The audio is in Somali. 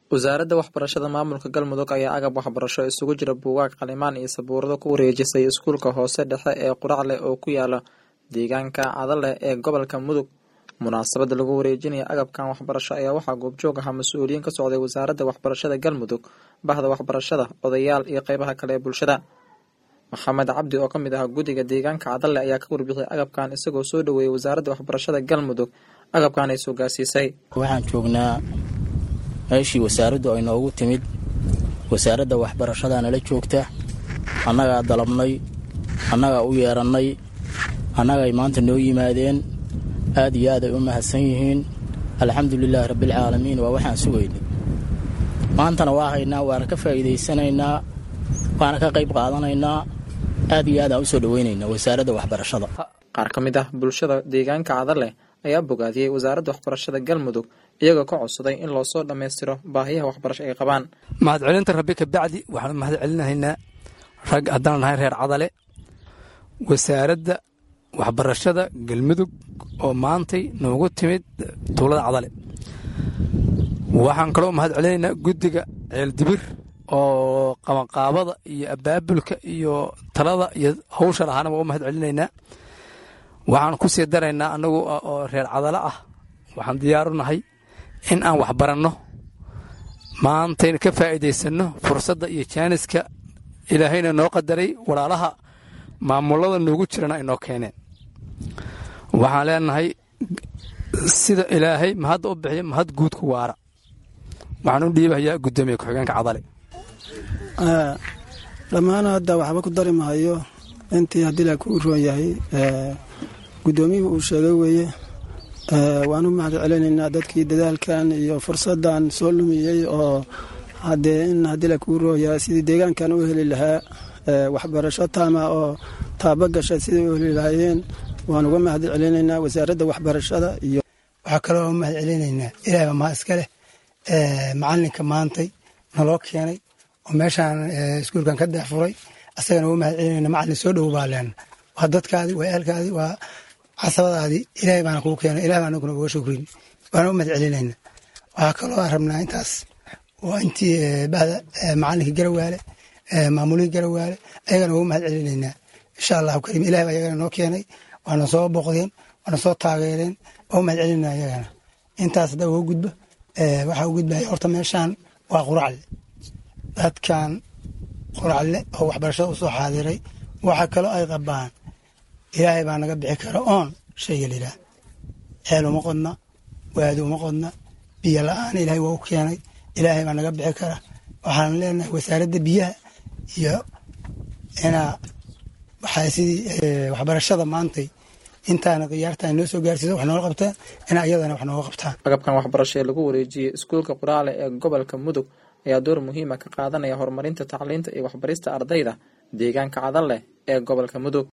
wasaaradda waxbarashada maamulka Galmudug ayaa agab waxbarasho isugu jira buugaag, qalimaan iyo sabuurado ku wareejisay iskuulka hoose dhexe ee Quracle oo ku yaala deegaanka Cadale ee gobolka Mudug. Munaasabada lagu wareejinayo agabkan waxbarasho ayaa waxaa goobjoog ah mas'uuliyiin ka socday wasaaradda waxbarashada Galmudug, bahda waxbarashada, odayaal iyo qaybaha kale ee bulshada. Maxamed Cabdi oo ka mid ah guddiga deegaanka Cadale ayaa ka warbixiyay agabkan isagoo soo dhaweeyay wasaaradda waxbarashada Galmudug agabkan ay soo gaarsiisay. Waxaan joognaa meeshii wasaaraddu ay noogu timid. Wasaaradda waxbarashada nala joogta, annaga dalabnay, annaga u yeeranay, annaga ay maanta noo yimaadeen. aad iyo aad ay u mahadsan yihiin. alxamdulilaahi rabbil caalamiin. waa waxaan sugaynay maantana waa haynaa, waana ka faa'iidaysanaynaa, waana ka qayb qaadanaynaa. aad iyo aad aan u soo dhawaynaynaa wasaaradda waxbarashada. qaar ka mid ah bulshada deegaanka Cadale ayaa bogaadiyay wasaaradda waxbarashada Galmudug iyagoo ka codsaday in loo soo dhameystiro baahiyaha waxbarasho ay qabaan. mahadcelinta rabbi ka bacdi waxaan mahadcelinaynaa rag haddaan nahay reer Cadale, wasaaradda waxbarashada Galmudug oo maantay noogu timid tuulada Cadale. waxaan kaloo mahadcelinaynaa guddiga Ceeldibir oo qabanqaabada iyo abaabulka iyo talada iyo hawsha lahaana waa mahadcelinaynaa. waxaan ku sii daraynaa annagu oo reer Cadale ah, waxaan diyaar u nahay in aan wax baranno maantayna ka faa'iidaysanno fursadda iyo jaaniska ilaahayna noo qadaray, walaalaha maamulada noogu jirana ay noo keeneen. waxaan leenahay sida ilaahay mahad u bixiyo mahad guud ku waara. waxaan u dhiibayaa guddoomiye ku-xigeenka Cadale. dhammaan hadda waxba ku dari maayo intii haddii la ku roon yahay guddoomiyuhu uu sheegay weeye. waan u mahad celinaynaa dadkii dadaalkan iyo fursaddan soo lumiyey oo haddii la ku roon yahay sidii deegaankan u heli lahaa waxbarasho taama oo taabagasha sidii u heli lahaayeen. waan uga mahad celinaynaa wasaaradda waxbarashada. iyo waxaa kaloo mahad celinaynaa ilaahba maa iska leh macalinka maantay naloo keenay oo meeshaan iskuulkan ka daahfuray. asagana uga mahad celinayna macalin soo dhow baa leena. waa dadkaadii, waa ehelkaadii, waa casabadaadii. ilaahay baana kuu keenay, ilahay baan anaguna uga shukrin. waana u mahad celinayna. waxaa kaloo aan rabnaa intaas waa intii bahda macalinkii Garawaale, maamulihii Garawaale, ayagana uga mahad celinaynaa. insha allahu kariim ilahay baa ayagana noo keenay, waana soo boqdeen, waana soo taageereen. waa u mahad celinaa ayagana. intaas hadda uga gudba waxaa u gudbaya horta meeshaan waa Quracle. dadkan Quracle oo waxbarashada u soo xaadiray waxaa kaloo ay qabaan ilaahay baa naga bixi kara oon shayga layidhaah. ceel uma qodna, waadi uma qodna, biyo la-aan ilaahay waa u keenay. ilaahay baa naga bixi kara. waxaan leenahay wasaaradda biyaha iyo inaa waxaa sidii waxbarashada maantay intaana khiyaartaan noo soo gaarsiisa wax nooga qabtaan, inaa iyadana wax nooga qabtaan. agabkan waxbarasho ee lagu wareejiyey iskuulka Quracle ee gobolka Mudug ayaa door muhiim ah ka qaadanaya horumarinta tacliinta iyo waxbarista ardayda deegaanka Cadale ee gobolka Mudug.